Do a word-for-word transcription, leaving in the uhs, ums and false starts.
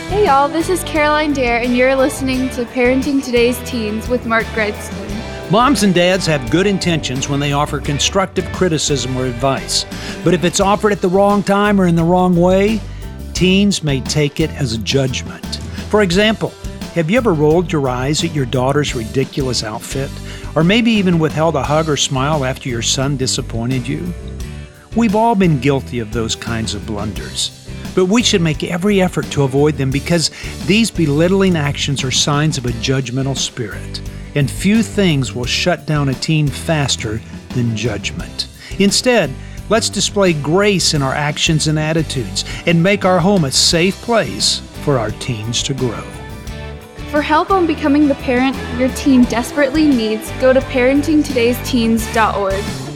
Hey y'all, this is Caroline Dare, and you're listening to Parenting Today's Teens with Mark Greitzman. Moms and dads have good intentions when they offer constructive criticism or advice. But if it's offered at the wrong time or in the wrong way, teens may take it as a judgment. For example, have you ever rolled your eyes at your daughter's ridiculous outfit? Or maybe even withheld a hug or smile after your son disappointed you? We've all been guilty of those kinds of blunders. But we should make every effort to avoid them because these belittling actions are signs of a judgmental spirit. And few things will shut down a teen faster than judgment. Instead, let's display grace in our actions and attitudes and make our home a safe place for our teens to grow. For help on becoming the parent your teen desperately needs, go to parenting todays teens dot org.